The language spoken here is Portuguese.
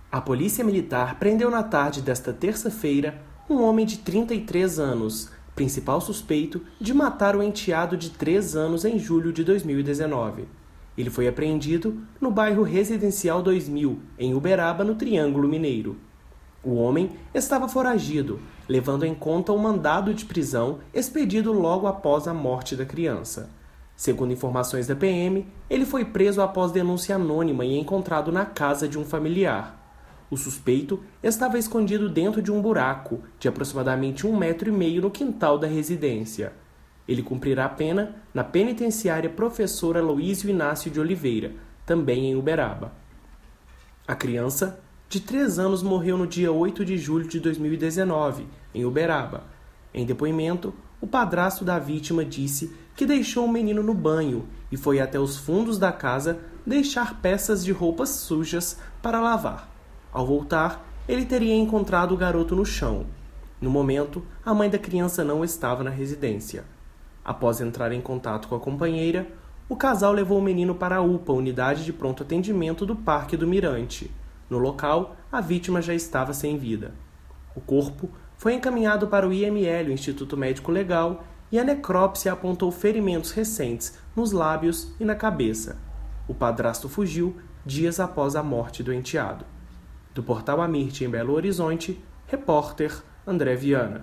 A polícia militar prendeu na tarde desta terça-feira um homem de 33 anos, principal suspeito de matar o enteado de 3 anos em julho de 2019. Ele foi apreendido no bairro Residencial 2000, em Uberaba, no Triângulo Mineiro. O homem estava foragido, levando em conta o mandado de prisão expedido logo após a morte da criança. Segundo informações da PM, ele foi preso após denúncia anônima e encontrado na casa de um familiar. O suspeito estava escondido dentro de um buraco de aproximadamente 1,5 m no quintal da residência. Ele cumprirá a pena na penitenciária Professor Aloísio Inácio de Oliveira, também em Uberaba. A criança, de 3 anos, morreu no dia 8 de julho de 2019, em Uberaba. Em depoimento, o padrasto da vítima disse que deixou o menino no banho e foi até os fundos da casa deixar peças de roupas sujas para lavar. Ao voltar, ele teria encontrado o garoto no chão. No momento, a mãe da criança não estava na residência. Após entrar em contato com a companheira, o casal levou o menino para a UPA, unidade de pronto atendimento do Parque do Mirante. No local, a vítima já estava sem vida. O corpo foi encaminhado para o IML, o Instituto Médico Legal, e a necrópsia apontou ferimentos recentes nos lábios e na cabeça. O padrasto fugiu dias após a morte do enteado. Do Portal Amirte, em Belo Horizonte, repórter André Viana.